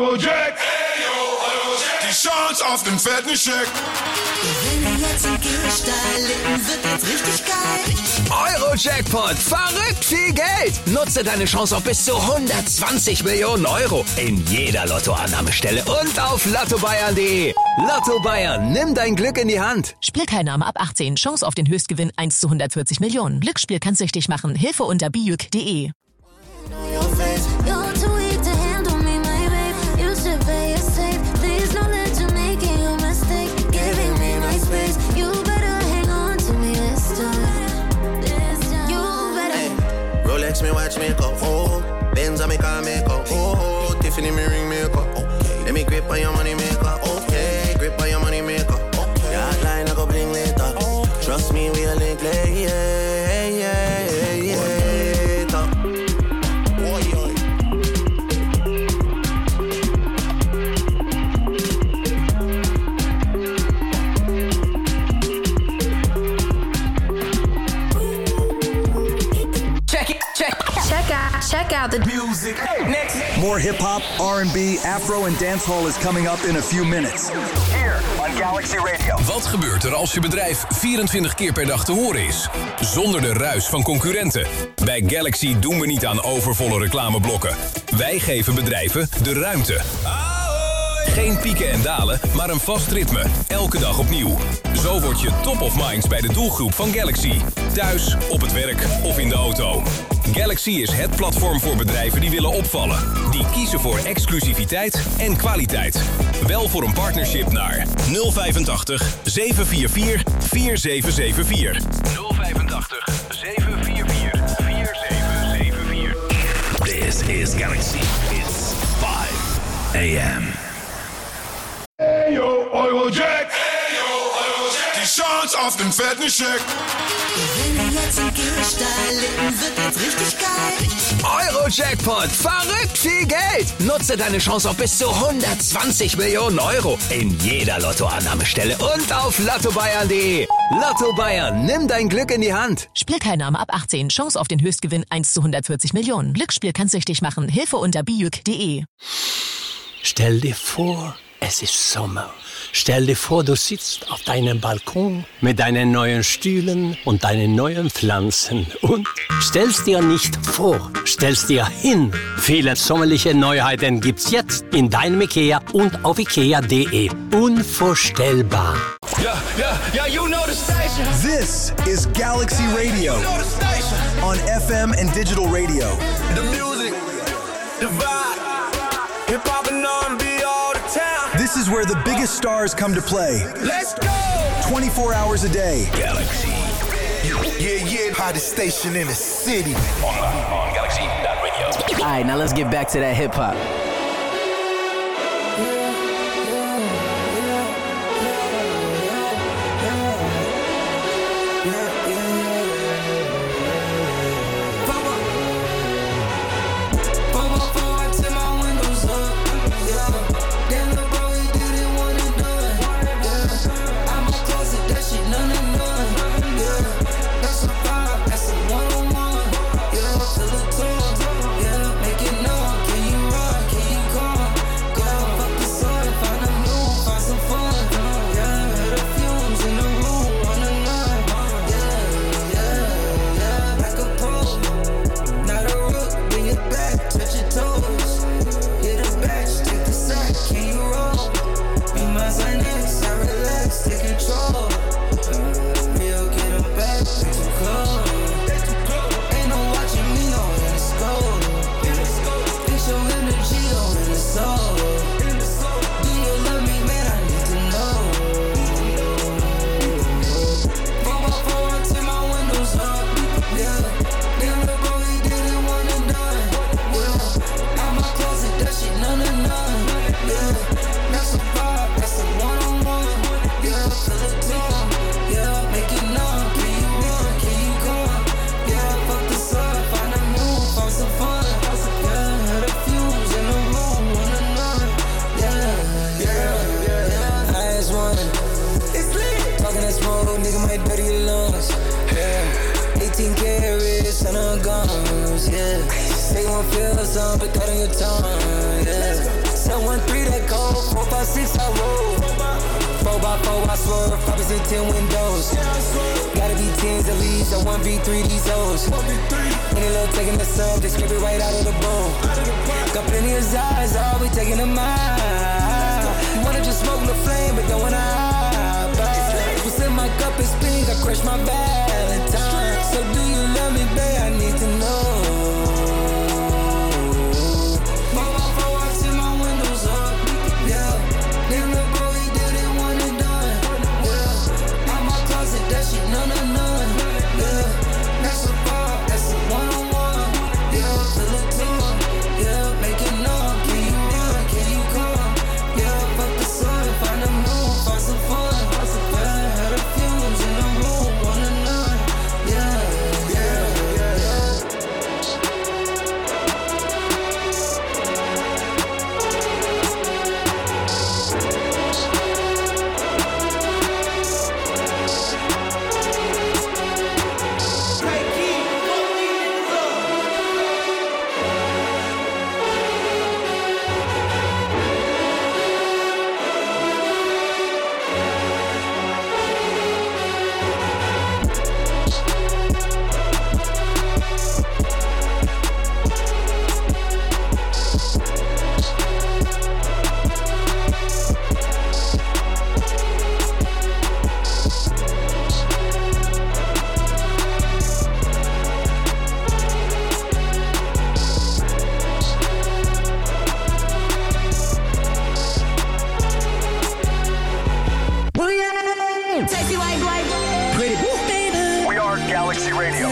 Eurojack. Die Chance auf den fetten Scheck. Wenn jetzt im Gehstall wird jetzt richtig geil. Eurojackpot, verrückt viel Geld. Nutze deine Chance auf bis zu 120 Millionen Euro in jeder Lottoannahmestelle und auf lottobayern.de. Lotto Bayern, nimm dein Glück in die Hand. Spielteilnahme ab 18, Chance auf den Höchstgewinn 1 zu 140 Millionen. Glücksspiel kann süchtig machen, Hilfe unter biuk.de. Rolex me watch makeup, oh. Benz on me car makeup, oh. Tiffany me ring makeup, okay. Let me grip on your money maker, okay. Grip on your money maker, okay. Your hotline I go bling later. Trust me, we'll link later. Check out the music. Next. More hip-hop, R&B, Afro en dancehall is coming up in a few minutes. Here on Galaxy Radio. Wat gebeurt er als je bedrijf 24 keer per dag te horen is? Zonder de ruis van concurrenten. Bij Galaxy doen we niet aan overvolle reclameblokken. Wij geven bedrijven de ruimte. Geen pieken en dalen, maar een vast ritme. Elke dag opnieuw. Zo word je top of minds bij de doelgroep van Galaxy. Thuis, op het werk of in de auto. Galaxy is het platform voor bedrijven die willen opvallen. Die kiezen voor exclusiviteit en kwaliteit. Wel voor een partnership naar 085 744 4774. 085 744 4774. This is Galaxy. It's 5 a.m. Hey yo, Eurojack. Hey yo, Eurojack. Die Chance auf den fetten Scheck. Wenn jetzt im Gehstall wird jetzt richtig geil. Eurojackpot, verrückt viel Geld. Nutze deine Chance auf bis zu 120 Millionen Euro in jeder Lottoannahmestelle und auf lottobayern.de. Lotto Bayern, nimm dein Glück in die Hand. Spielteilnahme ab 18, Chance auf den Höchstgewinn 1 zu 140 Millionen. Glücksspiel kann süchtig machen, Hilfe unter biuk.de. Stell dir vor, es ist Sommer. Stell dir vor, du sitzt auf deinem Balkon mit deinen neuen Stühlen und deinen neuen Pflanzen und stellst dir nicht vor, stellst dir hin. Viele sommerliche Neuheiten gibt's jetzt in deinem Ikea und auf ikea.de. Unvorstellbar. Yeah, you know the station. This is Galaxy Radio. You know the station. On FM and digital radio. The music, the vibe, hip-hop and R&B all the time. This is where the biggest stars come to play. Let's go! 24 hours a day. Galaxy. Yeah, hottest station in the city. On Galaxy.radio. Alright, now let's get back to that hip-hop. 6 I roll. 4x4 I swerve, poppers in 10 windows. Gotta be 10s at least, I 1v3 these O's. Any little taking the sub, they scrape it right out of the bowl. Got plenty of eyes, I'll be taking them out. You wanna just smoke the flame, but don't wanna hide. What's in my cup is pink, I crush my Valentine. So do you love me, babe? I need to know. 4x4, I see my windows up. Yeah, then the boy, he did it one and done. Yeah, out my closet, that shit none. Yeah, that's a bar, that's a one-on-one. Yeah, fill it to him. Yeah, make it known. Can you run? Can you come? Yeah, fuck the sun, find the moon, find some fun. Yeah, had a fumes in the room, 1 to 9. Yeah. We are Galaxy Radio.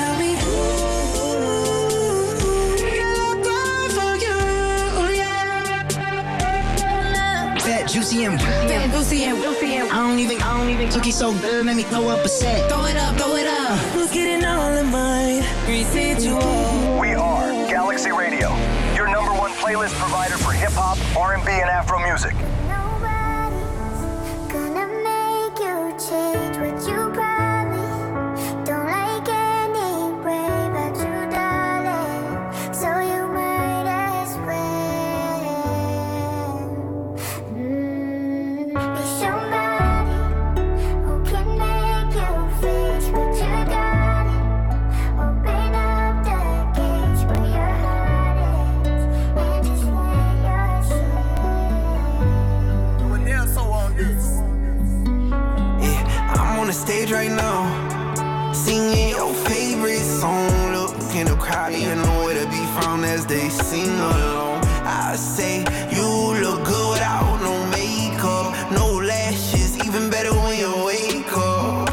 Fat, juicy and I don't even took it so good, let me throw up a set. Throw it up. Who's getting all of mine? Residual. We are Galaxy Radio, your number one playlist provider for hip hop, R&B, and Afro music. Gonna make you change what you promised. Don't like any way but you, darling. So you might as well be somebody who can make you face what you got. Open up the gates where your heart is and just let your shit. Doing nail so on this. Yeah, I'm on the stage right now, singing your favorite song. Look in the crowd, you know where to be found as they sing along. I say you look good without no makeup, no lashes, even better when you wake up.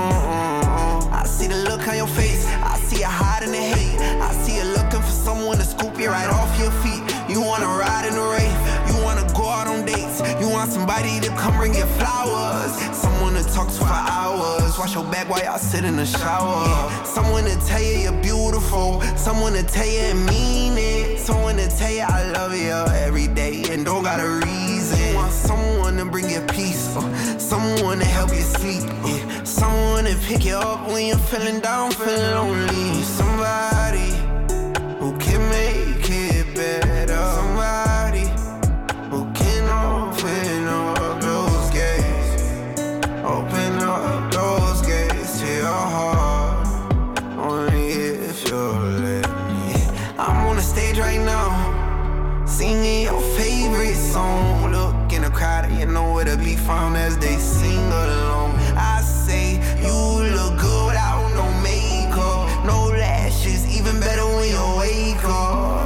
I see the look on your face, I see you hiding the hate. I see you looking for someone to scoop you right off your feet. You wanna ride in the rave, you wanna go out on dates, you want somebody to come bring you flowers, someone to talk to for hours, wash your back while y'all sit in the shower. Someone to tell you you're beautiful, someone to tell you and mean it, someone to tell you I love you every day and don't got a reason. You want someone to bring you peace, someone to help you sleep, someone to pick you up when you're feeling down, feeling lonely. Somebody who can make it better, somebody who can open up those gates, open up those gates to your heart, only if you'll let me. I'm on the stage right now, singing your favorite song. Look in the crowd, you know where to be found as they sing along. I say you look good without no makeup, no lashes, even better when you wake up.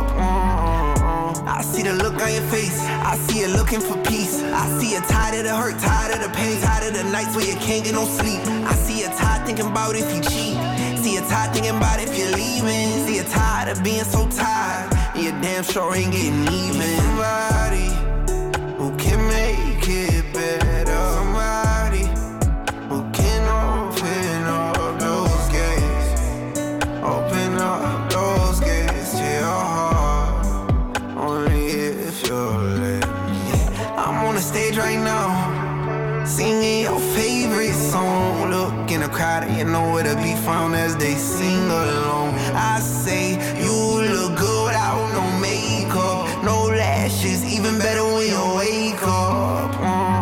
I see the look on your face, I see you looking for peace. I see you tired of the hurt, tired of the pain, tired of the nights where you can't get no sleep. I see you tired thinking about if you cheat, see you tired thinking about if you're leaving. See you tired of being so tired, and you damn sure ain't getting even. Somebody who can make it better, somebody who can open up those gates, open up those gates to your heart, only if you'll let me. I'm on the stage right now, singing your favorite song. Look in the crowd, you know where to be found as they sing along. I say you look good without no makeup, no lashes, even better when you wake up.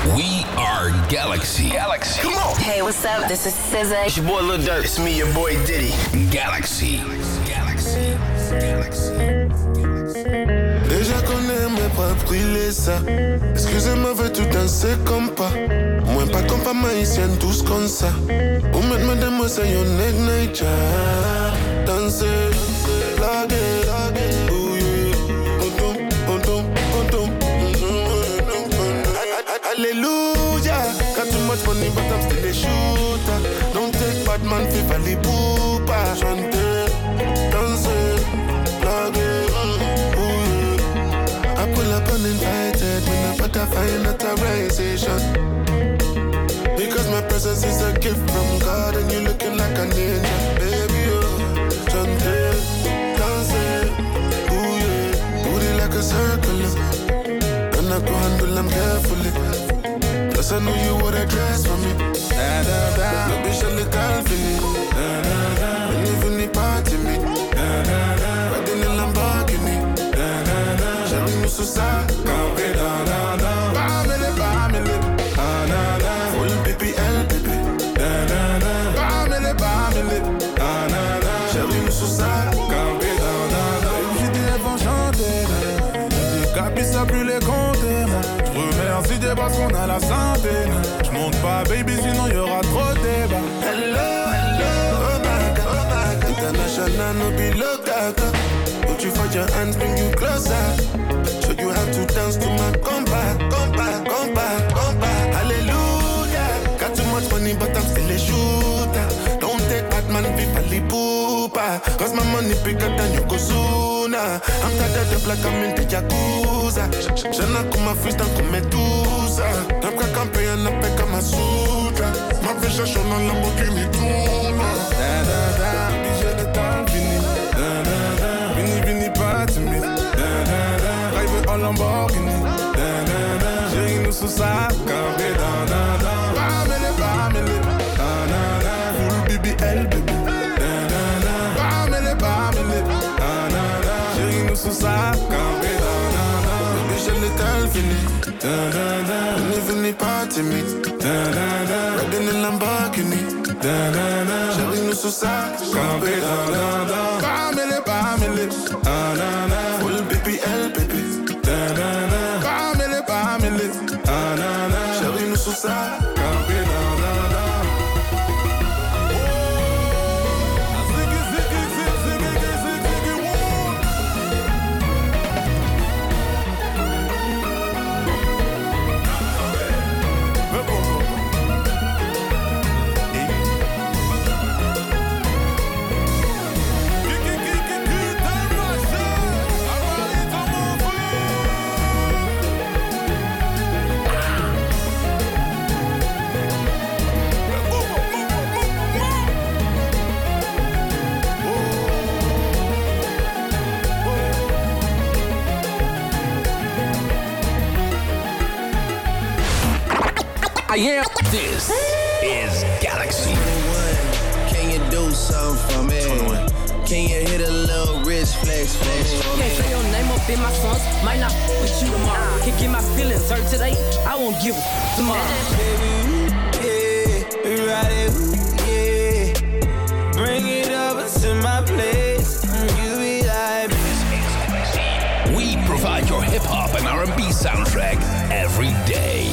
We are Galaxy. Come on. Hey, what's up? This is SZA. It's your boy Lil Durk. It's me, your boy Diddy. Galaxy. Déjà qu'on aimerait pas brûler ça. Excusez-moi, veut tout danser comme pas. Moins pas comme pas maïsienne, tous comme ça. Ou mettre de moi, c'est yon ignite. Danser, laguer, bouiller. Alléluia. Got too much money, but I'm still a shooter. Don't take bad man, FIFA, li boopa. Chanter, danser, laguer. I pull up uninvited, when I butterfly authorization. Because my presence is a gift from God, and you looking like an angel, baby. Oh, chante, dance, ooh yeah, booty like a circle. And I go handle them carefully. Plus I know you would dress for me. Da da da, no bitch a little feeling. Da da da, and even the party me. Da da da, riding in Lamborghini. Sous ça, campé dans Bamele, full BPL, baby. Bamele, chérie, nous sous ça, campé dans j'ai des rêves enchantés, j'ai capé ça plus les compter. J'remercie Dieu parce qu'on a la santé. J'monte pas, baby, sinon y'aura trop de débat. Hello, oh my God, international, no be look gaga. Put you for your hands, bring you closer. Show you how to dance to my compa. Hallelujah. Got too much money, but I'm still a shooter. Don't take bad man, people li poopa. Cause my money bigger than you go sooner. I'm tired of the black, I'm in the Yakuza. J'en ai comme ma fils, dans comme Medusa. T'as qu'à camper, y'en a pas comme ma sutra. Ma vie, j'ai chaud dans la Lamborghini Tuna. Da da da, baby, j'ai le temps fini. Da da da, vini pas to me. En Lamborghini, j'ai nous sous ça, campé dans Bamele, full BBL, baby. Bamele, j'ai nous sous ça, campé dans baby, j'ai l'étal fini. On est venu party me. Riding in Lamborghini. J'ai nous sous ça, campé dans Bamele, full BBL, baby. Bamele, chérie, nous sous ça, campé dans Yeah. This is Galaxy. Can you do something for me? Can you hit a little rich flex? Can't say your name up in my songs. Might not with you tomorrow. Can't get my feelings hurt today. I won't give a tomorrow. Baby, yeah, ride it, yeah. Bring it up to my place. You be like, We provide your hip-hop and R&B soundtrack every day.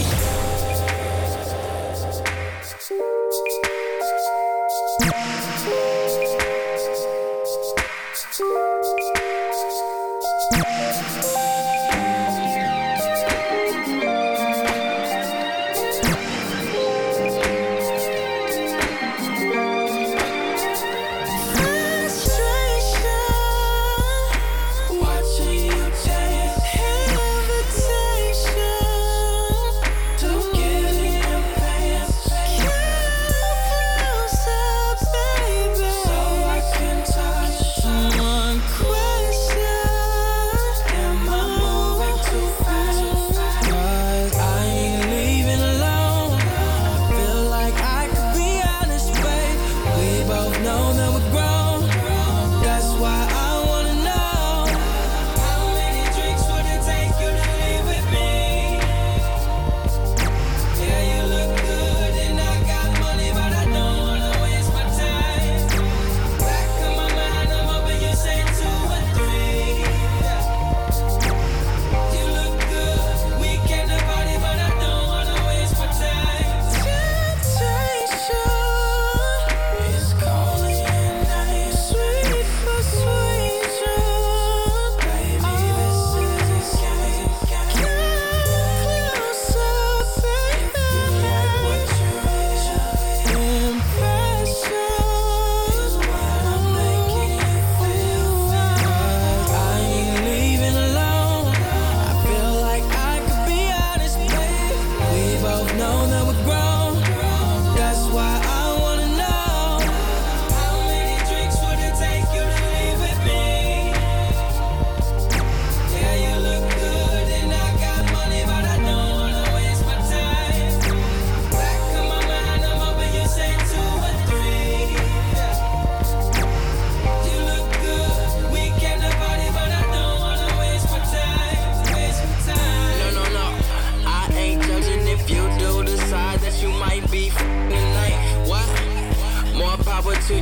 watching you take invitation to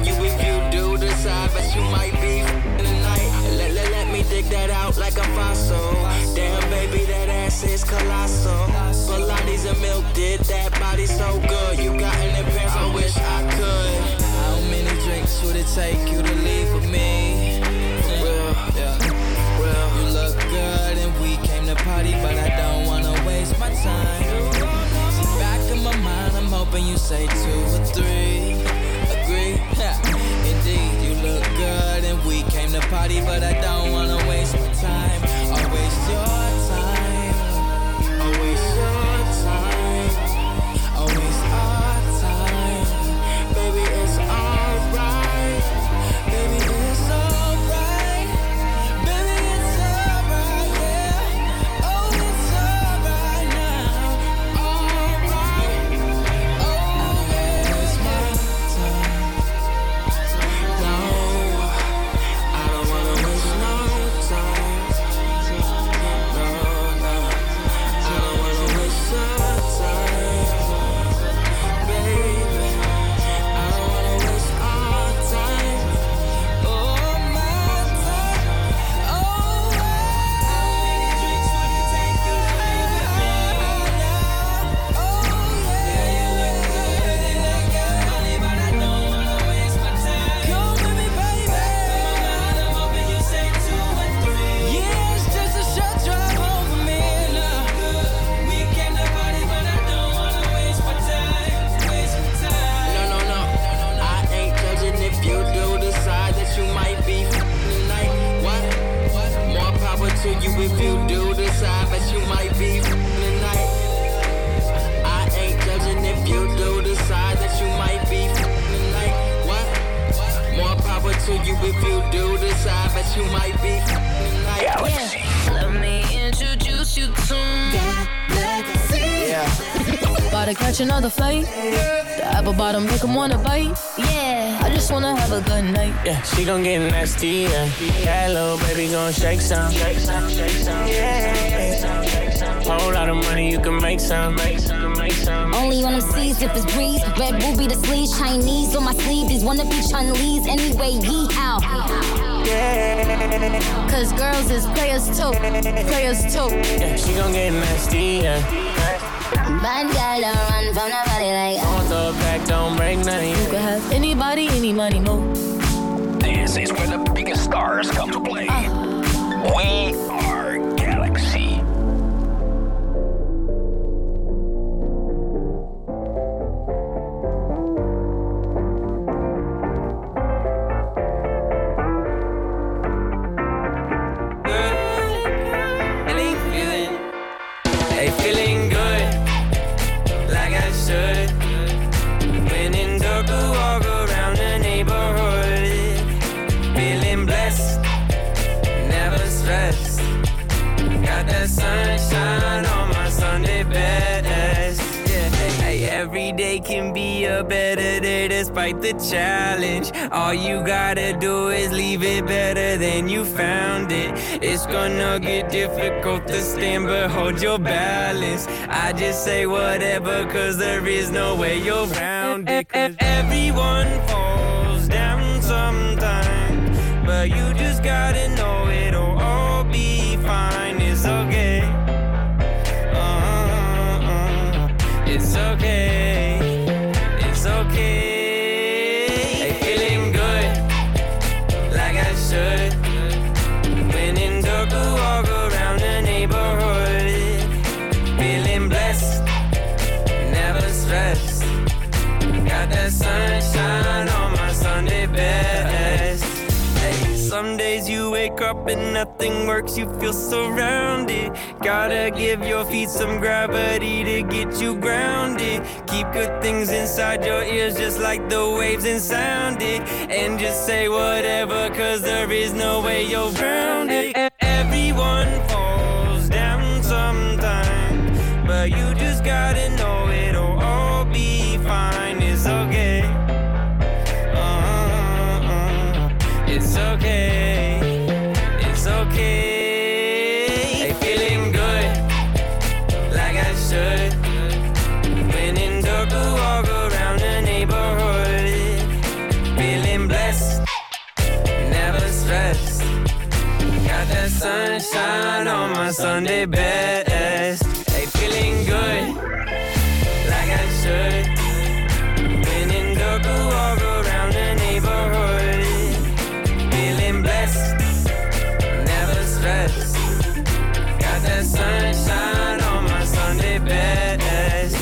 you if you do decide, but you might be in the night. Let me dig that out like a fossil. Damn, baby, that ass is colossal. Pilates and milk did that body so good. You got an advance, I wish I could. How many drinks would it take you to leave with me? For real, yeah. Well, you look good and we came to party, but I don't wanna waste my time. See, back in my mind, I'm hoping you say 2 or 3. Agree? Indeed, you look good and we came to party, but I don't wanna waste my time. I'll waste your time. I'll waste your time. I'll waste our time. Baby, it's alright. Baby, it's alright. Baby, it's alright, yeah. Oh, it's alright now. Alright. Oh, yeah, it's my time. No, I don't wanna waste no time. No, I don't wanna waste your time. Baby, I don't wanna waste our time. Oh, my time. Oh, how many drinks would it take you to leave with me? Oh, yeah, you look good and I got money, but I don't wanna waste my time. Come with me, baby. I'm hoping you say 2 or 3. Yeah, it's just a short drive home for me. We came to party, but I don't wanna waste my time. Waste my time. No. I ain't judging if you do decide that you might be tonight. What? More power to you if you do decide that you might be tonight. I ain't judging if you do decide that you might be tonight. What? More power to you if you do decide that you might be tonight. Let me introduce you to Galaxy. About to catch another flight. The apple bottom make 'em wanna bite. Yeah, I just wanna have a good night. Yeah, she gon' get nasty, yeah. That little baby gon' shake some. Yeah. Whole lot of money, you can make some. Only on them seas if it's breeze. Red ruby the sleeves, Chinese on my sleeve. These wanna be Chinese anyway. Yee out. Cause girls is players too. Yeah, she gon' get nasty, yeah. Bad girl don't run from nobody like On the back, don't break nothing. You could have anybody, any money, move. This is where the biggest stars come to play. We are Galaxy. Hey, feeling good, like I should. When in darker, walk around the neighborhood. Feeling blessed, never stressed. Got that sunshine on my Sunday best. Yeah, hey, every day can be a better day despite the challenge. All you gotta do is leave it better than you found it. It's gonna get difficult to stand, but hold your balance. I just say whatever, cause there is no way you're around it. Cause everyone falls down sometime, but you just gotta know it'll all be fine. It's okay. It's okay. It's okay. Hey, feeling good, like I should. When in darker, walk around the neighborhood. Feeling blessed, never stressed. Got that sunshine on my Sunday best. Hey, some days you wake up and nothing works, you feel surrounded. Gotta give your feet some gravity to get you grounded. Keep good things inside your ears just like the waves and sound it. And just say whatever, cause there is no way you're grounded. Everyone falls down sometime, but you just gotta know it'll all be fine. It's okay. It's okay. It's okay. Hey, feeling good, like I should. When in darker, walk around the neighborhood. Feeling feeling blessed, never stressed. Got that sunshine on my Sunday best. Hey, feeling good, like I should. When in Durga, walk around the neighborhood. Feeling blessed, never stressed. Got that sunshine on my Sunday best.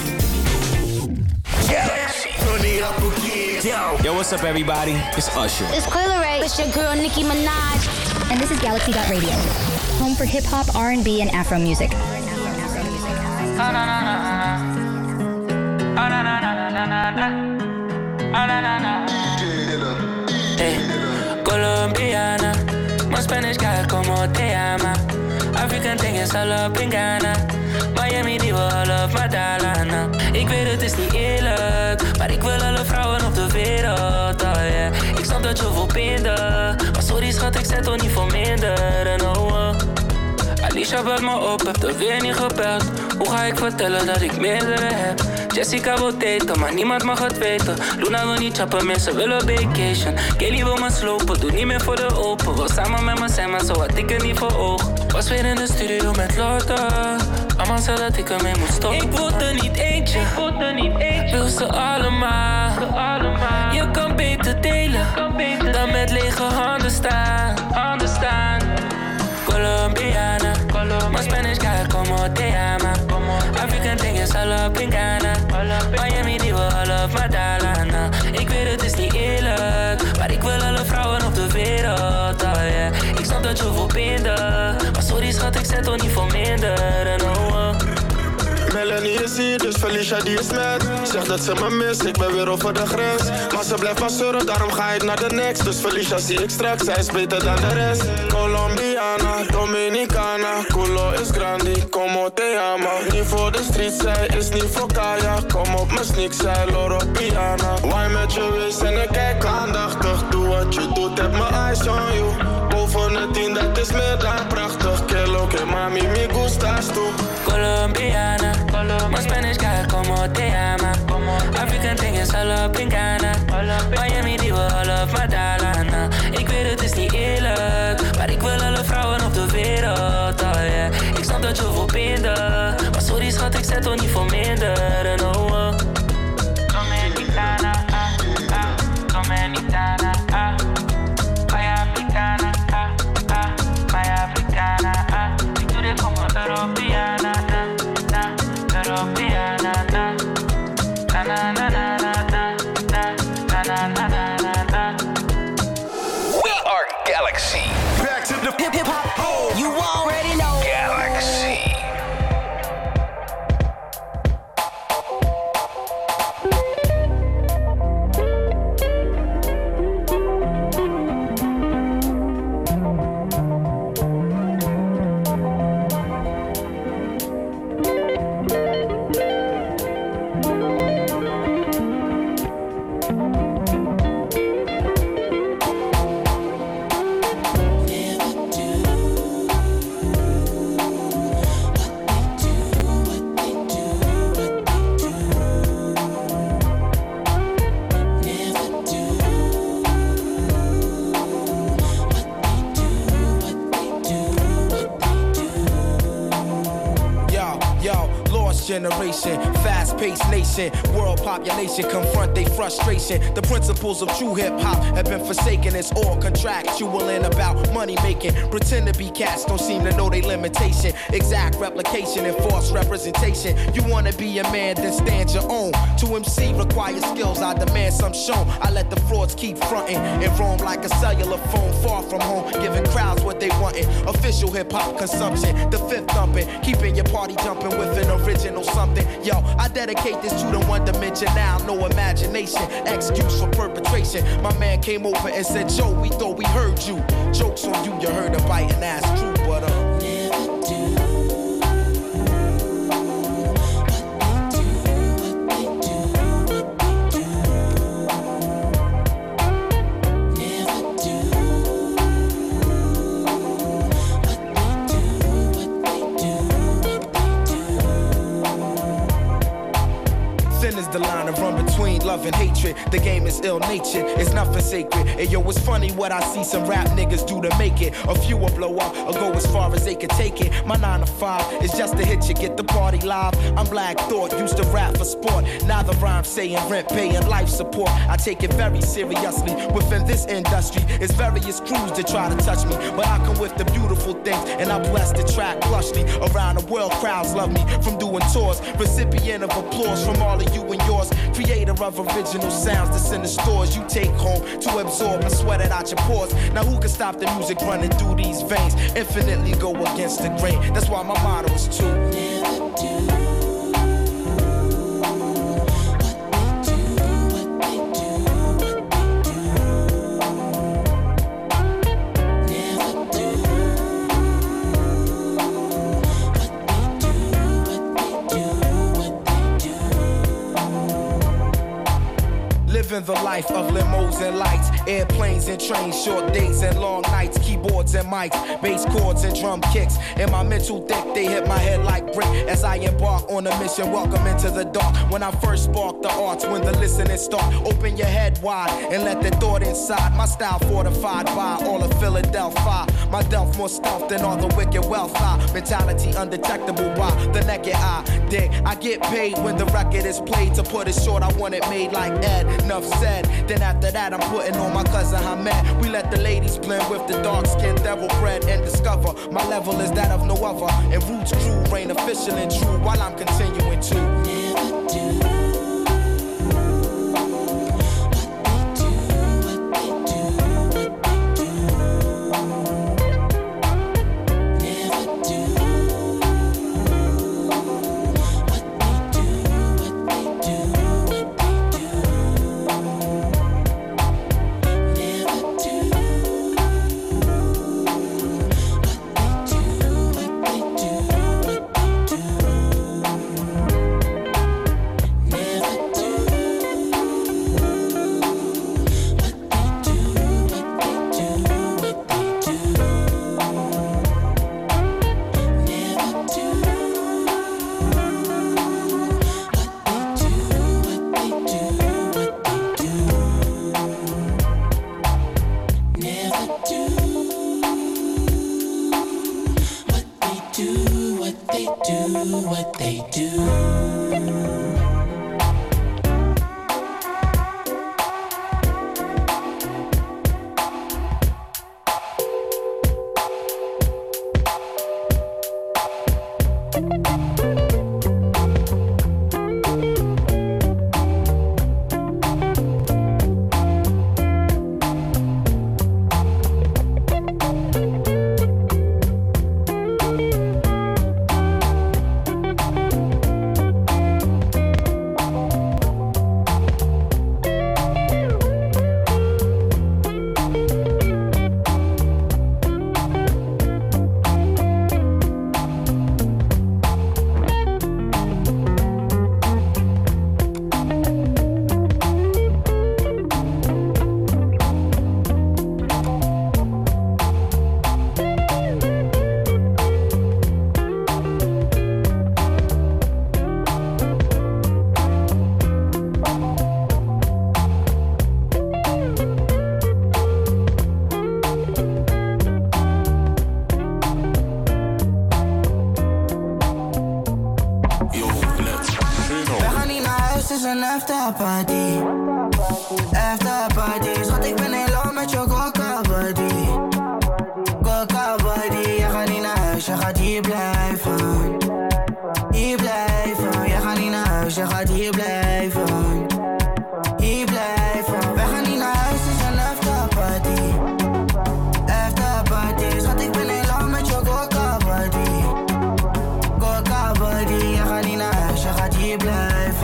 Yo, what's up, everybody? It's Usher. It's Coil Ray. It's your girl, Nicki Minaj. And this is Galaxy.radio, home for hip-hop, R&B, and Afro music. Hey, Colombiana, my Spanish guy como te llama. African thing is all up in Ghana. Miami die wil all of Madalana. Ik weet het is niet eerlijk, maar ik wil alle vrouwen op de wereld, oh yeah. Ik snap dat je wil binden, maar sorry schat, ik zet toch niet voor minder. En oh, Alicia belt me op, heb er weer niet gebeld. Hoe ga ik vertellen dat ik meerdere heb? Jessica wil daten, maar niemand mag het weten. Luna wil niet chappen, mensen willen vacation. Kelly wil me slopen, doe niet meer voor de open. Wil samen met me zijn, maar zo had ik er niet voor ogen. Was weer in de studio met Lotte. Mama zei dat ik ermee moet stoppen. Ik voel er niet eentje, wil ze allemaal. Je kan beter delen, dan met lege handen staan. Colombiana, my Spanish guy como te llama. African thing is all up in Ghana. Miami die wil all of Madalana. Ik weet het is niet eerlijk, maar ik wil alle vrouwen op de wereld, oh yeah. Ik snap dat je wil binden, maar sorry schat, ik zet toch niet voor minder. En oh, Melanie is hier, dus Felicia die is met. Zegt dat ze me mist, ik ben weer over de grens. Maar ze blijft maar zeuren, daarom ga ik naar de next. Dus Felicia zie ik straks, zij is beter dan de rest. Colombiana, Dominicana, culo is grandi, como te llama. Niet voor de street, zij is niet voor Kaya. Kom op mijn sneak, zij Loro Piana. Why met je wees en ik kijk aandachtig. Doe wat je doet, heb mijn eyes on you. Boven het 10, dat is meer dan prachtig. Que lo que mami me gustas tú. Colombiana, my Spanish guy como te llama. African thing is all up in Ghana. Miami die wil all of Madalana. Ik weet het is niet eerlijk, maar ik wil alle vrouwen op de wereld, oh yeah. Ik snap dat je wil binden, maar sorry schat, ik zet toch niet voor minder. En oh, Dominicana, Dominicana, my Africana, my Africana. Ik doe dit como Europeana, Europeana, na na na na na na na na na na. We are Galaxy. Back to the hip hop. You already know. Galaxy. Generation, fast-paced nation, world population confront their frustration. The principles of true hip-hop have been forsaken. It's all contractual and about money making. Pretend to be cats, don't seem to know their limitation. Exact replication and false representation. You wanna be a man, then stand your own. To MC requires skills, I demand some shown. I let the frauds keep fronting and roam like a cellular phone far from home, giving crowds what they wantin'. Official hip-hop consumption, the fifth thumping, keeping your party jumping with an original something. Yo, I dedicate this to the one dimension now, no imagination, excuse for perpetration. My man came over and said, Joe, we thought we heard you. Jokes on you, you heard a bite and that's true, but never do. and hatred. The game is ill-natured, it's nothing sacred. And yo, it's funny what I see some rap niggas do to make it. A few will blow up or go as far as they can take it. My 9 to 5 is just to hit you, get the party live. I'm Black Thought, used to rap for sport. Now the rhyme saying rent, paying life support. I take it very seriously. Within this industry, it's various crews that try to touch me, but I come with the beautiful things, and I bless the track plushly. Around the world, crowds love me from doing tours. Recipient of applause from all of you and yours. Creator of original sounds that's in the stores you take home to absorb and sweat it out your pores. Now who can stop the music running through these veins? Infinitely go against the grain. That's why my motto is to never do. Living the life of limos and lights, airplanes and trains, short days and long nights, keyboards and mics, bass chords and drum kicks. In my mental deck, they hit my head like brick as I embark on a mission. Welcome into the dark. When I first spark the arts, when the listening start, open your head wide and let the thought inside. My style fortified by all of Philadelphia. My delf more stealth than all the wicked wealth. Mentality undetectable by the naked eye. Dig, I get paid when the record is played. To put it short, I want it made like Ed. Enough said. Then after that, I'm putting on my cousin Hamed. We let the ladies blend with the dark-skinned devil bread and discover my level is that of no other. And Roots crew reign official and true while I'm continuing to never do. Afterparty, afterparty. Schat, ik ben heel lang met je coca-body. Coca-body, je gaat niet naar huis, je gaat hier blijven. Hier blijven, je gaat niet naar huis, je gaat hier blijven. Hier blijven, we gaan niet naar huis, het is een afterparty. Afterparty, schat, ik ben heel lang met je coca-body. Coca-body, je gaat niet naar huis, je gaat hier blijven.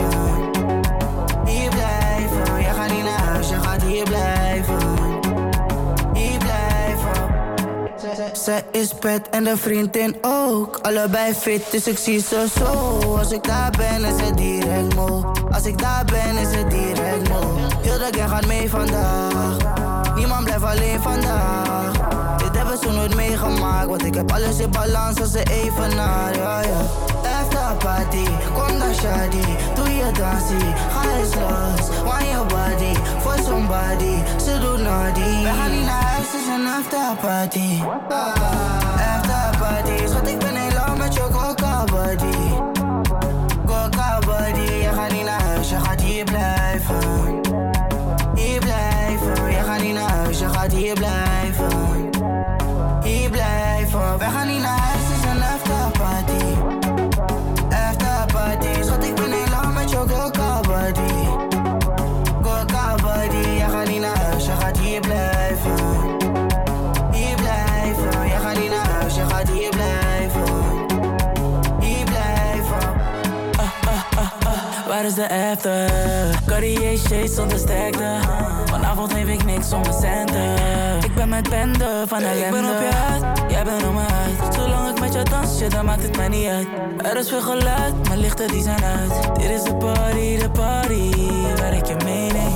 Hier blijven, je gaat niet naar huis, je gaat hier blijven. Hier blijven. Zij is pet en de vriendin ook. Allebei fit, dus ik zie ze zo. Als ik daar ben, is het direct mo. Als ik daar ben, is het direct mo. Heel de gang gaat mee vandaag. Niemand blijft alleen vandaag. Dit hebben ze nooit meegemaakt. Want ik heb alles in balans als ze evenaar, ja, ja. After party, kom dan shawty. Doe je dansie, ga eens los. Want je body, for somebody. Ze doet naughty. We gaan niet naar huis, het is een after party. After party, schat ik ben heel lang met je coca body. Coca body, je gaat niet naar huis, je gaat hier blijven. Hier blijven, je gaat niet naar huis, je gaat hier blijven. Hier blijven, we gaan niet naar huis, het is een afterparty. Afterparty, schat ik ben heel lang met je coca body. Coca body, je gaat niet naar huis, je gaat hier blijven. Hier blijven, je gaat niet naar huis, je gaat hier blijven. Hier blijven. Waar is de after? Cartier shades zonder sterkte. Vanavond geef ik niks zonder centen. Ik ben met bende van ellende. Ik ben op je huid, jij bent op mijn huid. Zolang ik met je dans, shit, dan maakt het mij niet uit. Er is veel geluid, mijn lichten die zijn uit. Dit is de party, waar ik je meeneem.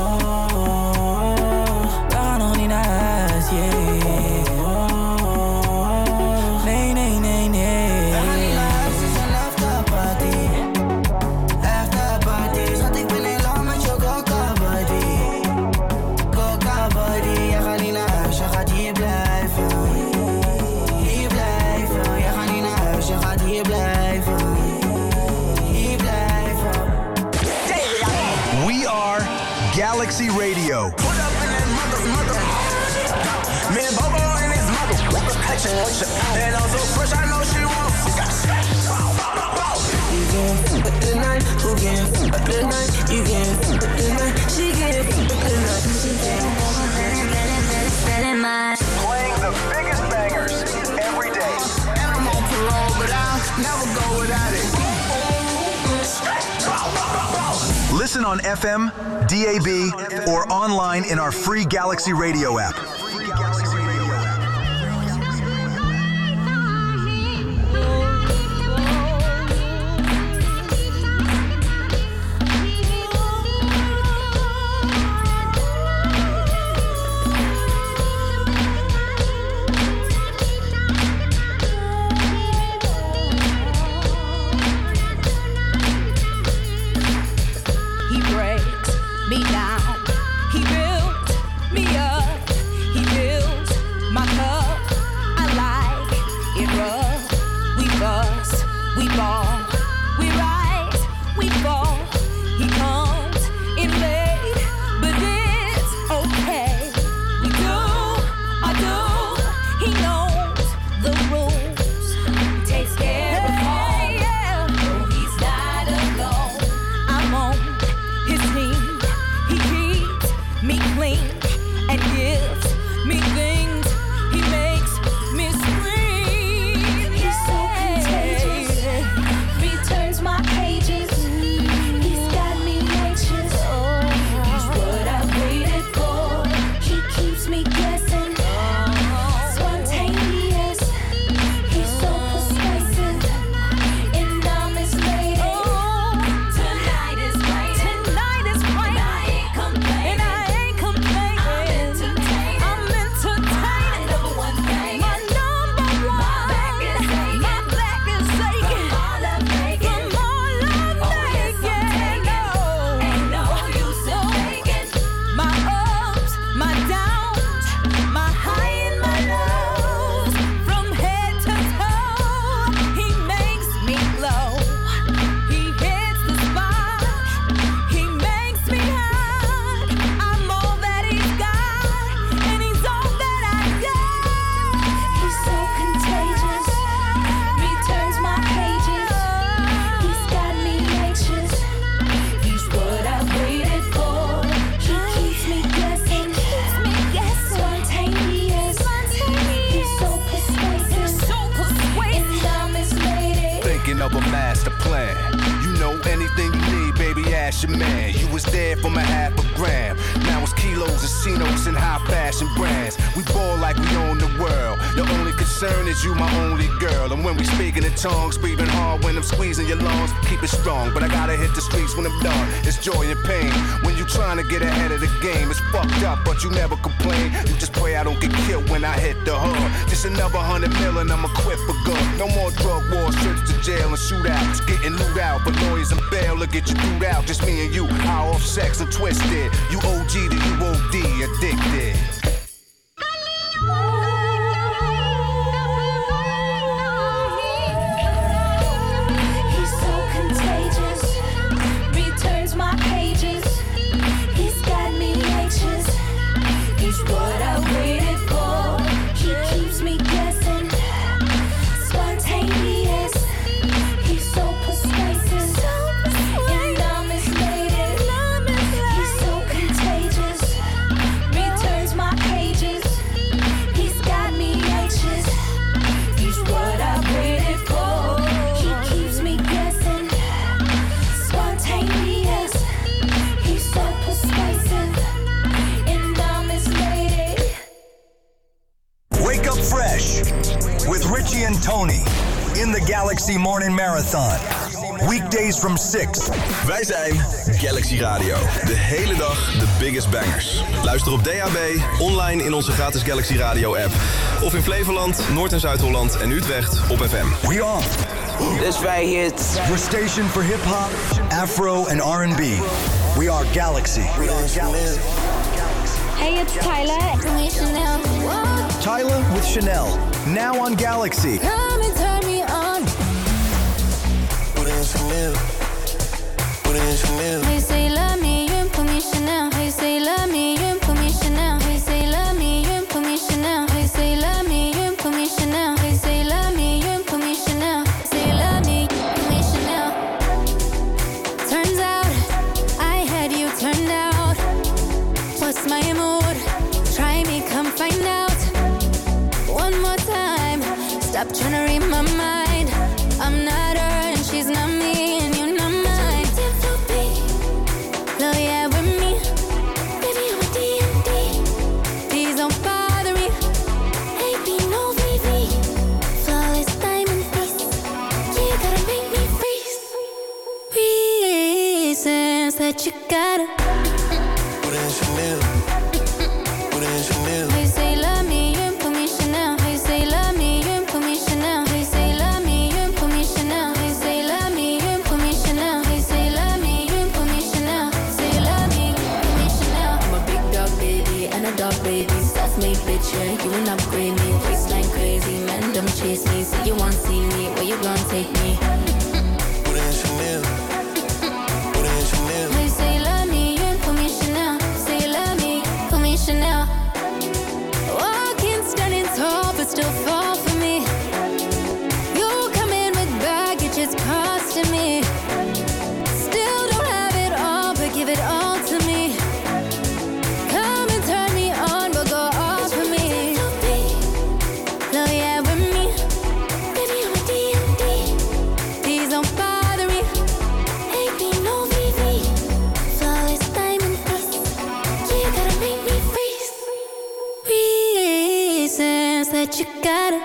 We gaan nog niet naar huis, yeah. Nee, nee, nee, nee. We gaan niet naar huis, het is een afterparty. Afterparty, schat ik ben heel lang met je coca body. Coca body, je gaat niet naar huis, je gaat hier blijven. Hier blijven, je gaat niet naar huis, je gaat hier blijven. Hier blijven. We are Galaxy Radio. Put up in that mother. Man, Bobo and his mother. Action. And I'm so fresh, I know she wants. You getting f***ed tonight, who getting f***ed tonight? You getting f***ed tonight, she getting f***ed tonight. Playing the biggest bangers every day. And I'm on parole, but I'll never go without it. Listen on FM, DAB, or online in our free Galaxy Radio app. He breaks me down. He builds me up. He fills my cup. I like it rough. We fuss, we ball, we rise, we fall. He comes in late, but it's okay. We do, I do. He knows the rules. He takes care of home. No, he's not alone. I'm on his team. He keeps me clean and gives me things. He makes me scream. He's so contagious. He turns my pages. He's got me anxious. He's what I waited for. He keeps me guessing. Spontaneous. He's so persuasive. And I'm his lady. Tonight is great. Tonight is great. And I ain't complaining. And I ain't complaining. I'm entertaining. I'm entertaining. My number one thing. My number one. My back is aching. My back is aching. From all I'm making. From all I'm Oh, yes, I'm making. taking. Ain't no use in faking. My ups, my downs, my high and my lows. From head to toe, he makes me glow. He hits the spot. He makes me hot. I'm all that he's got, and he's all that I got. He's so contagious. He turns my pages. He's got me anxious. He's what I waited for. He keeps me guessing. Spontaneous. He's so persuasive. And I'm his lady. Thinking of a master plan. You know anything you need, baby, ask your man. You was there for my half a Instagram. Now it's kilos and cinos and high fashion brands. We ball like we own the world. The only concern is you, my only girl. And when we speaking in tongues, breathing hard when I'm squeezing your lungs. Keep it strong, but I gotta hit the streets when I'm done. It's joy and pain when you trying to get ahead of the game. It's fucked up, but you never complain. You just pray I don't get killed when I hit the hood. Just another 100 million, I'm equipped for good. No more drug wars, trips to jail and shootouts. Getting loot out, but lawyers and bail will get you through out. Just me and you, high off sex and twisted. You OG to you OD, addicted. He's so contagious, returns my pages. He's got me anxious. He's what I waited for. He keeps me guessing. Spontaneous. He's so persuasive. And I'm mismated. He's so contagious. Returns my pages. He's got me anxious. He's what I waited for. He keeps me guessing. Spontaneous. He's so persuasive. And I'm mismated. Wake up fresh with Richie and Tony in the Galaxy Morning Marathon. Weekdays from 6. Wij zijn Galaxy Radio. De hele dag de biggest bangers. Luister op DAB, online in onze gratis Galaxy Radio app. Of in Flevoland, Noord- en Zuid-Holland en Utrecht op FM. We are. This right here. Your station for hip-hop, Afro, and R&B. We are Galaxy. Hey, it's Tyler. Chanel. Tyler with Chanel. Now on Galaxy. Come and turn me on. Hey, say love me, you put me Chanel. Hey, say love me, you put me Chanel. Hey, say love me, you put me Chanel. Hey, say love me, you put me Chanel. Hey, say love me, you put me Chanel. Say love me, put me Chanel. Turns out I had you turned out. What's my mood? Try me, come find out. One more time. Stop trying to read my mind. I'm not her and she's not me and you're not mine. Love yeah with me. Baby, I'm a D&D. Please don't bother me. Hey, be no baby. Flawless diamond face. You gotta make me freeze. Reasons that you gotta. Hey, say love me, you put me Chanel. Hey, say love me, you put me Chanel. Hey, say love me, you put me Chanel. Hey, say love me, you put me Chanel. Hey, say love me, you put me Chanel. Say love me, put me Chanel. I'm a big dog baby and a dog baby. Self-made bitch, yeah, you will upgrade me. Waistline crazy, man, don't chase me. Say you want see me, where you gonna take me? Hey, say love me, you put me Chanel. Say love me, put me Chanel. Walking, standing tall, but still fall for me. You come in with baggage, it's costing me. Still don't have it all, but give it all to me. Come and turn me on, but go off for me. Love yeah with me. Baby, I'm a D&D. Please don't bother me. Hey, be no VV. Flawless diamond face. You gotta make me freeze. Reasons that you gotta.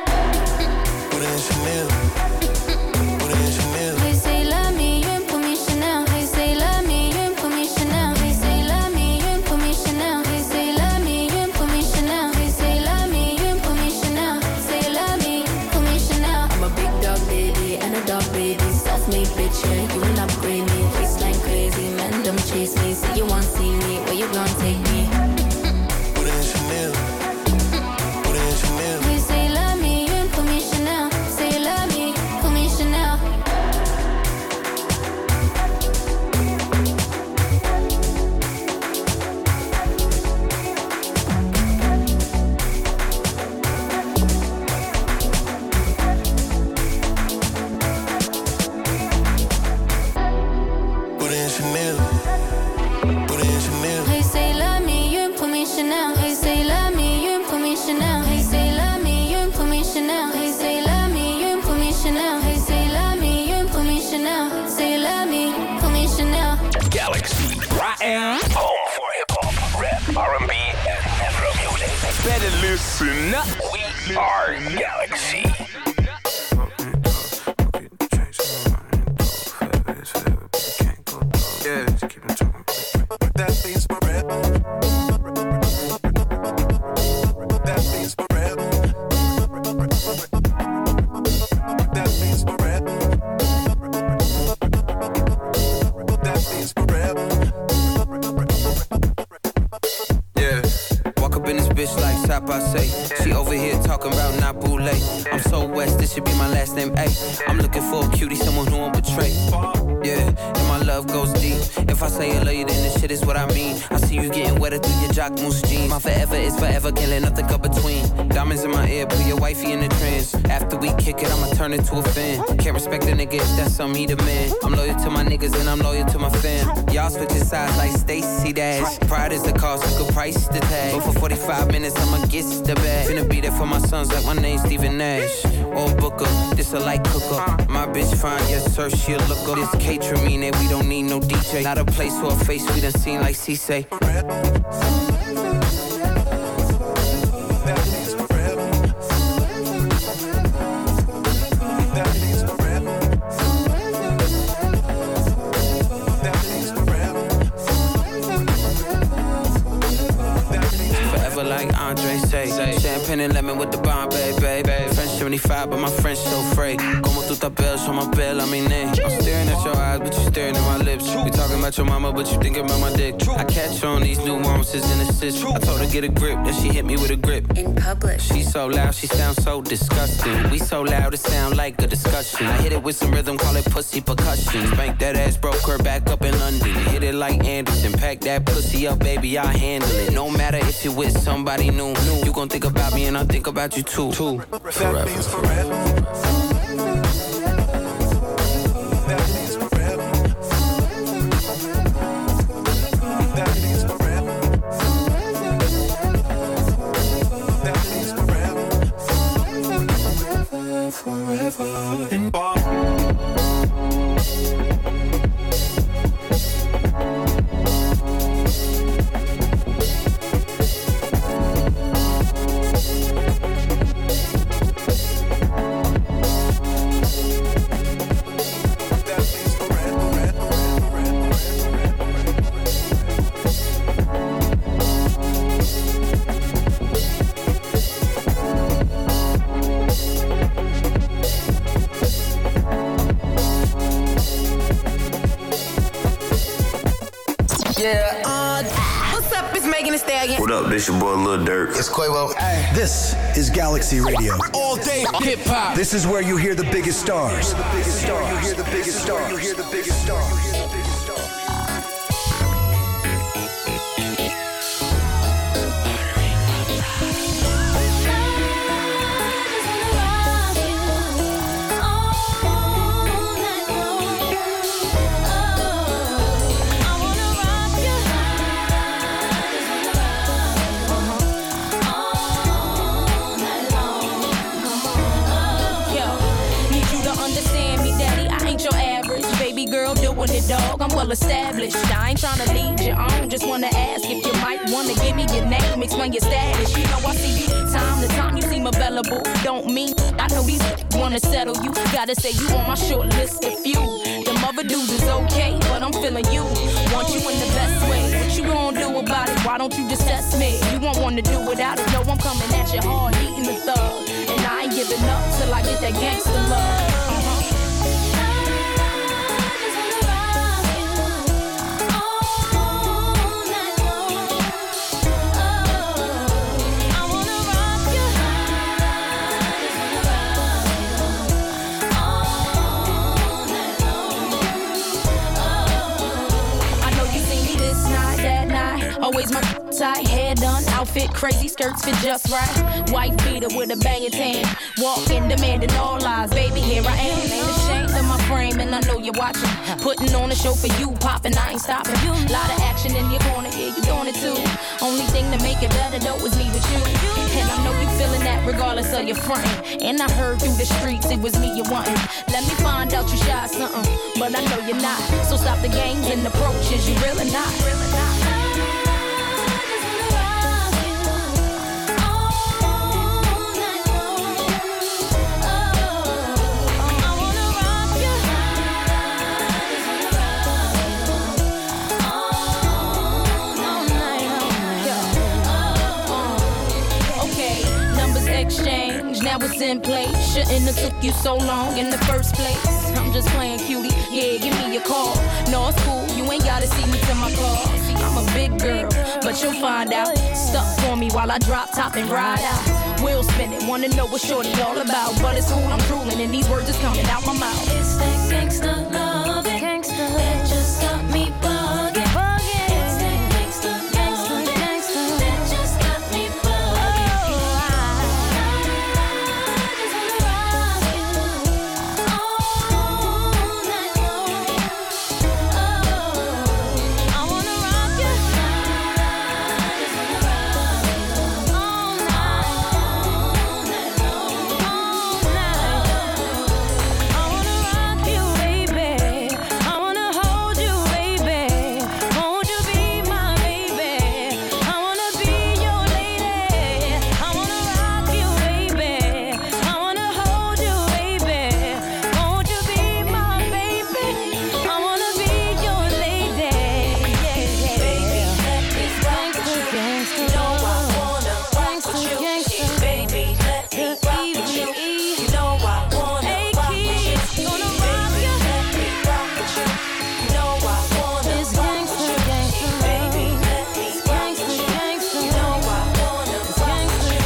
Hey, say love me, you put me Chanel. Hey, say love me, you put me Chanel. Hey, say love me, you put me Chanel. Hey, say love me, you put me Chanel. Hey, say love me, you put me Chanel. Say love me, put me Chanel. I'm a big dog baby and a dog baby. Self-made bitch, yeah, you will upgrade me. Waistline crazy, man, don't chase me. Say you want see me, where you gonna take me? Hey, say love me, you put me Chanel. Say love me, put me Chanel. Hey, say love me, you put me Chanel. Hey, say love me, you put me Chanel. Hey, say love me, you put me Chanel. Hey, say love me, you put me Chanel. Hey, say love me, you put me Chanel. Say love me, put me Chanel. Galaxy, home for hip better listen up. We are Galaxy. Yeah, just keep on talking. That means forever. That means forever. That means forever. That means forever. Yeah, walk up in this bitch like Sap I say. She over here talking about not boule. I'm so west, this should be my last name. Ay, I'm looking for a cutie, someone who won't betray. Yeah, and my love goes deep. If I say I love you, then this shit is what I mean. I see you getting wetter through your jock moose jeans. My forever is forever, can't let nothing come between. Diamonds in my ear, put your wifey in the trance. After we kick it, I'ma turn it to a fan. Can't respect a nigga if that's something he demand. I'm loyal to my niggas and I'm loyal to my fam. Y'all switching sides like Stacey Dash. Pride is the cost, you could price the tag. But for 45 minutes, I'ma get the bag. Finna be there for my sons like my name's Stephen Nash. Or Booker, this a light cooker. My bitch fine, yes sir, she a looker. This catering mean that we don't need no DJ. Not a place for a face we done seen like C-Say. Forever like Andre say. Champagne and lemon with the Bombay, baby. French 75, but my French so free. Como tu tapel, so my bell, I mean name. I'm staring at your eyes, but you staring at my lips. We talking about your mama, but you thinking about my dick. I catch on these nuances and assists. I told her get a grip, then she hit me with a grip. In public. She so loud, she sounds so disgusting. We so loud, it sound like a discussion. I hit it with some rhythm, call it pussy percussion. Spank that ass, broke her back up in London. Hit it like Anderson, pack that pussy up, baby, I handle it. No matter if you're with somebody new, you gon' think about me and I think about you too. Forever. What up, this your boy Lil Durk. It's Quavo. This is Galaxy Radio. All day hip hop. This is where you hear the biggest stars. You hear the biggest stars. You hear the biggest stars. Dog, I'm well established. I ain't tryna lead you on. Just wanna ask if you might wanna give me your name, explain your status. You know I see you time to time. You seem available. Don't mean I know these wanna settle you. Gotta say you on my short list of few. Them other dudes is okay, but I'm feeling you. Want you in the best way. What you gonna do about it? Why don't you just test me? You won't wanna do without it. Know I'm coming at you hard, eating the thug, and I ain't giving up till I get that gangster love. Always my tight, hair done, outfit crazy, skirts fit just right. White beater with a banging tan, walking, demanding all lies. Baby, here I am, ain't ashamed of my frame, and I know you're watching. Putting on a show for you, popping, I ain't stopping. Lot of action in your corner, yeah, you doing it too. Only thing to make it better though is me with you. And I know you feeling that regardless of your frontin'. And I heard through the streets it was me you wantin'. Let me find out you shy something, but I know you're not. So stop the games and approaches, you really not. exchange, now it's in place. Shouldn't have took you so long in the first place. I'm just playing cutie, yeah, give me your call. No, it's cool, you ain't gotta see me to my car. See, I'm a big girl, but you'll find out. Stuck for me while I drop top and ride out. Wheel spinning, wanna know what shorty all about. But it's cool, I'm drooling, and these words is coming out my mouth. It's that gangsta love, gangsta that just got me bugging. It's that gangsta love, gangsta that just got me bugging. I just wanna rock you all night long. I wanna rock you. I just wanna rock you all night long, all night. I wanna rock you, baby. I wanna hold you, baby. Won't you be my baby? I wanna be your lady. I wanna rock you, baby. I wanna hold you, baby. Won't you be my baby? I wanna be your lady. Yeah, baby, let me rock with you. You know I wanna rock with you. Baby, let me rock with you. You know I wanna rock with you. Baby, let me rock with you. You know I wanna rock with you. Baby, let me rock with you. You know I wanna rock with you.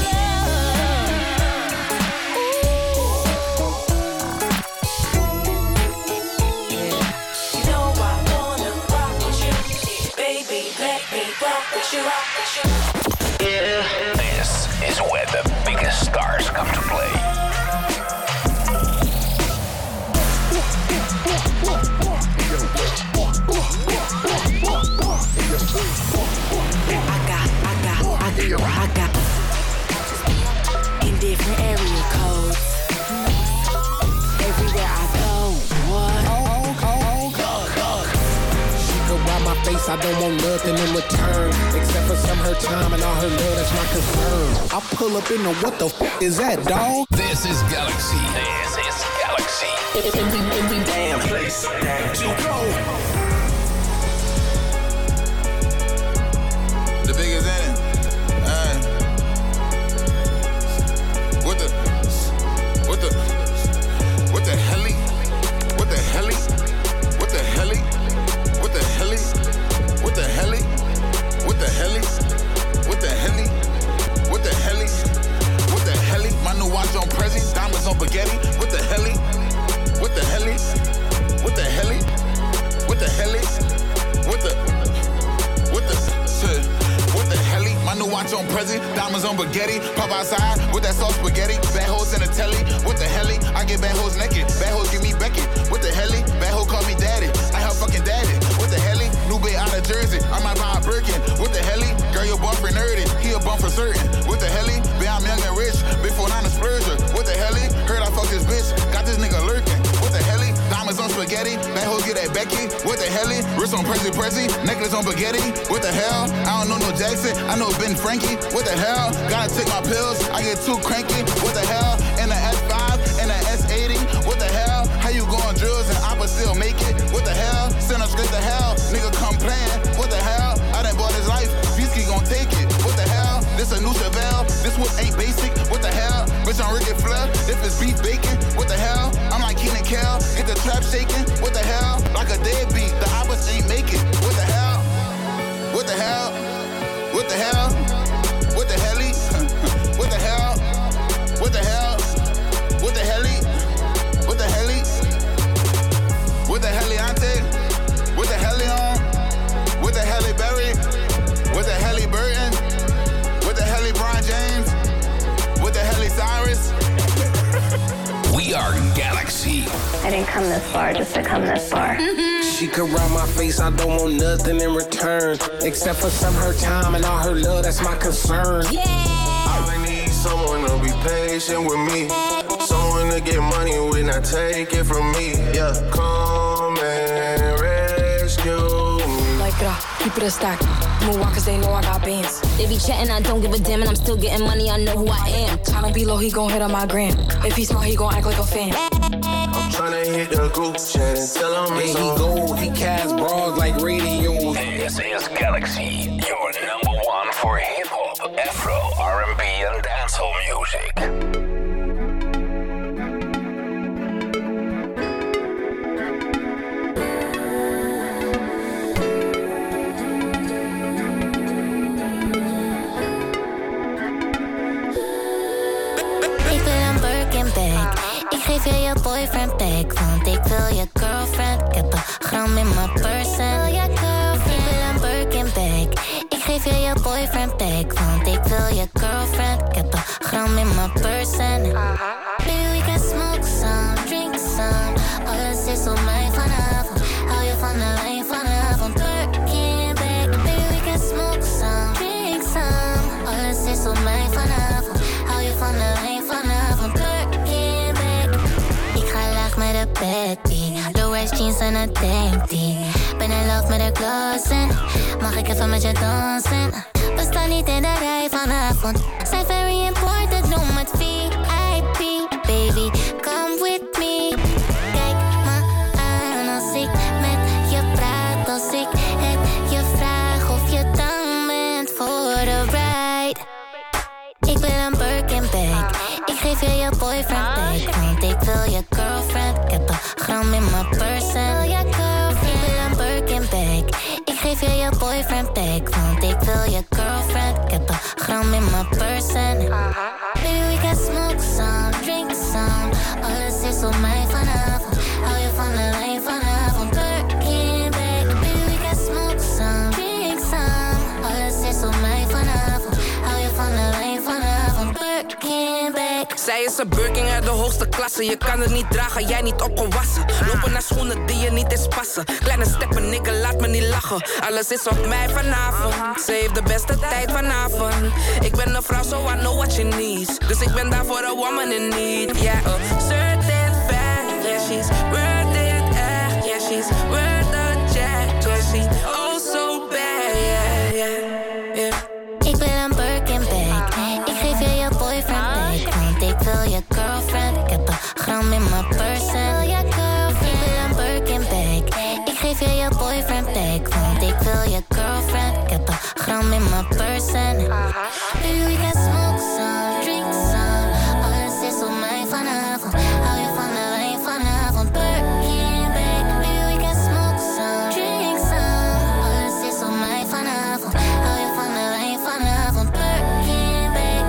You know I wanna rock with you. Baby, let me rock with you. Yeah. This is where the biggest stars come to play. I got in different area codes. Everywhere I go, what? She could ride my face, I don't want nothing in return. Except for some her time and all her love, that's my concern. I pull up in the what the is that, dog? This is Galaxy. This is Galaxy. Damn place that you go. The biggest in it. What the heli? What the heli? What the heli? What the heli? What the heli? What the heli? What the heli? What the heli? What the heli? My new watch on Prezi, diamonds on spaghetti. What the heli? What the heli? What the heli? What the heli? What the What the heli? My new watch on Prezi, diamonds on spaghetti. Pop outside with that soft spaghetti. Bad hoes in the telly. What the heli? I get bad hoes naked. Bad hoes give me Beckett. What the heli? Bad hoe call me daddy. I her fucking daddy. What the heli? New bitch out of Jersey. I might buy a Birkin. What the heli? Girl, your boyfriend nerdy. He a bum for certain. What the heli? Bitch, I'm young and rich. Before I'm a splurger. What the heli? Heard I fuck this bitch. Got this nigga lurking. What the heli? Diamonds on spaghetti. Bad hoes get that Becky. What the heli? Wrist on Prezi. Necklace on spaghetti. What the hell? I don't know no Jackson. I know Ben Frankie. What the hell? Gotta take my pills. I get too cranky. What the hell? In the S5, in the S80. What the hell? How you going drills and I still make it? What the hell? Send them straight to hell. Nigga come playing. What the hell? I done bought his life. Beastie gon' take it. What the hell? This a new Chevelle. This whip ain't basic. What the hell? Bitch, I'm Ricky Flair. If it's beef bacon. What the hell? I'm like Keenan Kel. Get the trap shaking. What the hell? Like a deadbeat. The opposite ain't make it. What the hell? What the hell? What the hell? What the heli? What the hell? What the hell? What the heli? What the heli? What the heli ante? What the heli on? What the heli Berry? What the heli Burton? What the heli Brian James? What the heli Cyrus? We are Galaxy. I didn't come this far just to come this far. She could ride my face, I don't want nothing in return. Except for some her time and all her love, that's my concern. Yeah! I need someone to be patient with me. Someone to get money when I take it from me. Yeah, come and rescue me. Like, keep it a stack. Moonwalkers, they know I got bands. They be chatting, I don't give a damn, and I'm still getting money, I know who I am. Tryna be low, he gon' hit on my gram. If he smart, he gon' act like a fan. I'm tryna hit the group chat and tell him he gold, he cast bras like radio. This is Galaxy, your number one for hip-hop, Afro, R&B, and dancehall music. music. Ik wil een Birkin bag. Ik geef je je boyfriend back, want ik wil je girlfriend. Ik heb een gram in mijn purse en je girlfriend. Ik wil een Birkin bag. Ik geef je je boyfriend back, want ik wil je girlfriend. Ik heb een gram in mijn purse en baby, we can smoke some, drink some. Alles is op mij vanavond. Hou je van de wijn vanavond? Birkin bag. Baby, we can smoke some, drink some. Alles is op mij vanavond. Hou je van de wijn vanavond? Birkin bag. Ik ga laag met de petty, low-rise jeans en een tanktee. Ben in love met de gloss en mag ik even met je dansen? We staan niet in de rij vanavond. Zijn very important, noem het VIP. Baby, come with me. Kijk me aan als ik met je praat. Als ik het je vraag of je down bent voor de ride. Ik wil een Birkin bag. Ik geef je je boyfriend back, want ik wil je girlfriend. Ik heb een gram in mijn purse en je girlfriend. Ik wil een Birkin bag. Ik geef je je boyfriend back, want ik wil je girlfriend. Ik heb een gram in mijn purse en baby, we can smoke some, drink some. Alles is op mij vanavond. Hou je van de wijn vanavond? Birkin bag. Baby, we can smoke some, drink some. Alles is op mij vanavond. Hou je van de wijn vanavond? Birkin bag. Zij is een Birkin uit de hoogste klasse. Je kan het niet dragen, jij niet opgewassen. Lopen naar schoenen die je niet eens passen. Kleine steppen, nigga, laat me niet lachen. Alles is op mij vanavond. Ze heeft de beste tijd vanavond. Ik ben een vrouw, so I know what she needs. Dus ik ben daar voor a woman in need. Yeah, certified. Yeah, she's worth it, yeah, she's worth the jack. Yeah, she's oh so bad, yeah, yeah, yeah. Ik wil een Birkin bag. Ik geef je je boyfriend back, want ik wil je girlfriend. Ik heb een gram in mijn purse en je girlfriend. Ik wil een Birkin bag. Ik geef je je boyfriend back, want ik wil je girlfriend. Ik heb een gram in mijn purse en baby, we can smoke some, drink some. Alles is op mij vanavond. Hou je van de wijn vanavond? Birkin bag. Baby, we can smoke some, drink some. Alles is op mij vanavond. Hou je van de wijn vanavond? Birkin bag.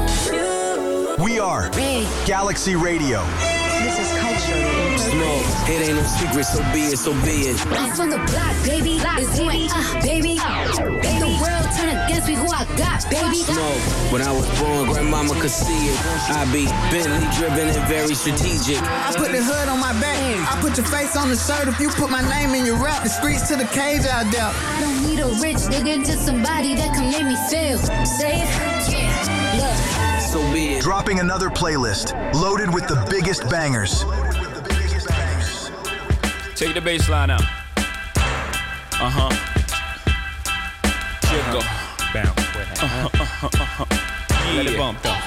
We are Galaxy Radio. This is culture. Smoke, it ain't no secret, so be it, so be it. I'm from the block, baby. It's doing, baby. Make the world turn against me, who I got, baby. Smoke, when I was born, grandmama could see it. I be Bentley driven and very strategic. I put the hood on my back. I put your face on the shirt. If you put my name in your rap, the streets to the cage out there. I don't need a rich nigga, just somebody that can make me feel safe. Yeah, look. So be it. Dropping another playlist loaded with the biggest bangers. Take the bass line out. Jiggle. Bounce. Let it bump though.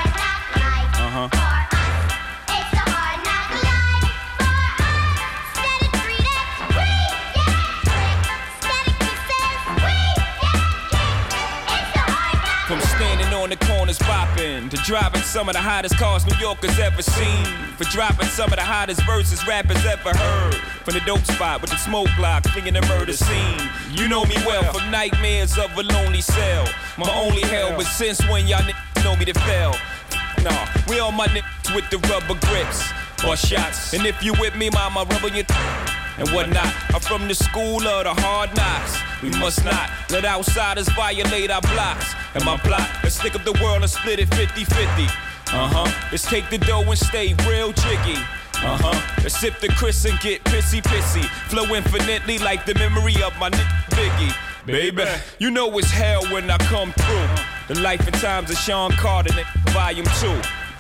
From standing on the corners bopping to driving some of the hottest cars New Yorkers ever seen, for dropping some of the hottest verses rappers ever heard, from the dope spot with the smoke block flinging the murder scene. You know me well from nightmares of a lonely cell, my only hell, but since when y'all niggas know me to fail? Nah, we all my niggas with the rubber grips or shots, and if you with me, mama, rub on your and whatnot. I'm from the school of the hard knocks. We must not let outsiders violate our blocks. And my block, let's stick up the world and split it 50-50. Let's take the dough and stay real jiggy. Let's sip the Chris and get pissy. Flow infinitely like the memory of my Biggie. Baby, you know it's hell when I come through. The life and times of Sean Carter, volume 2.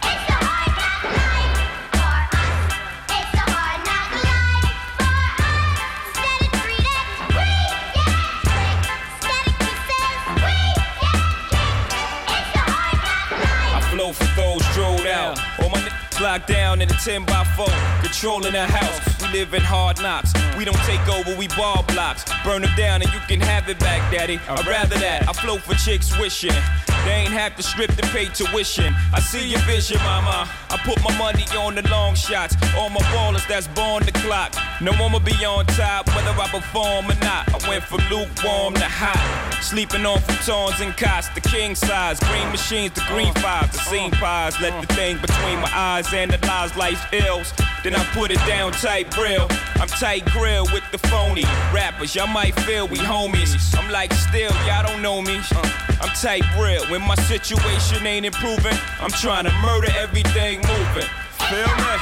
For those drilled out, all my niggas locked down in a 10x4, controlling the house. We live in hard knocks. We don't take over, we ball blocks. Burn them down and you can have it back, daddy. I'd rather that. I flow for chicks wishing They ain't have to strip to pay tuition. I see your vision, mama. I put my money on the long shots. All my ballers that's born the clock. No one will be on top whether I perform or not. I went from lukewarm to hot. Sleeping on futons and cots, the king size. Green machines, the green fives, the scene pies. Let the thing between my eyes analyze life's ills. Then I put it down tight grill. I'm tight grill with the phony rappers. Y'all might feel we homies. I'm like still, y'all don't know me. I'm tight grill. When my situation ain't improving, I'm trying to murder everything moving. Feel me?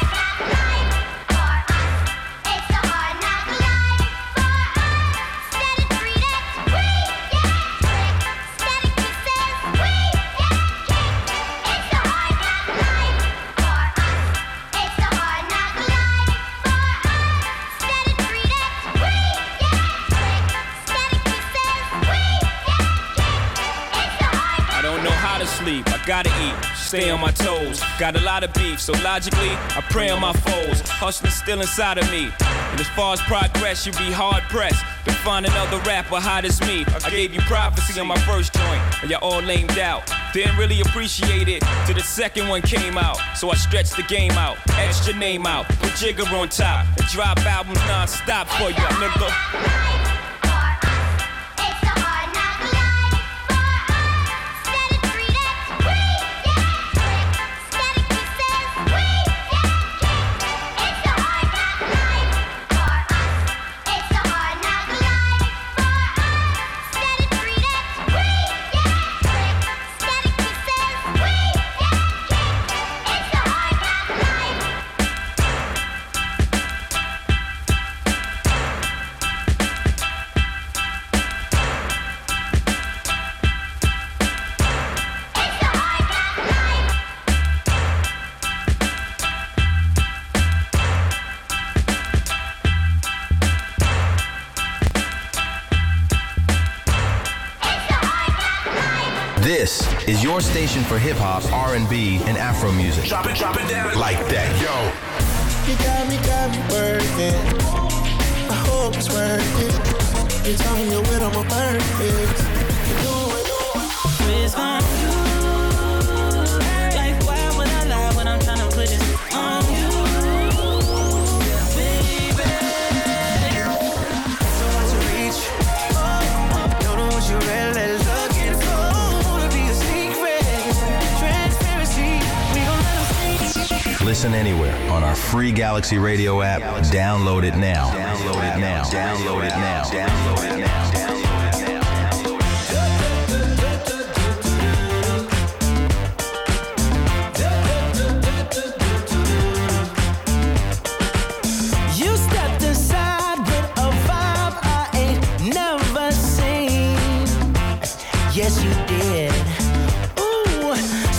Sleep, I gotta eat, stay on my toes. Got a lot of beef, so logically, I prey on my foes. Hustling still inside of me. And as far as progress, you be hard pressed to find another rapper hot as me. I gave you prophecy on my first joint, and y'all all lamed out. Didn't really appreciate it till the second one came out. So I stretched the game out, etched your name out, put Jigger on top, and drop albums non-stop for you, nigga. This is your station for hip-hop, R&B, and Afro music. Drop it down. Like that. Yo. You got me working. I hope it's worth it. You tell me you're with on my perfect. You know it. It's on you. Like, why would I lie when I'm trying to put this on you? Baby. So hard to reach. Don't know what you really looking for. Listen anywhere on our free Galaxy Radio app. Download it now. Download it now. Download it now. Download it now.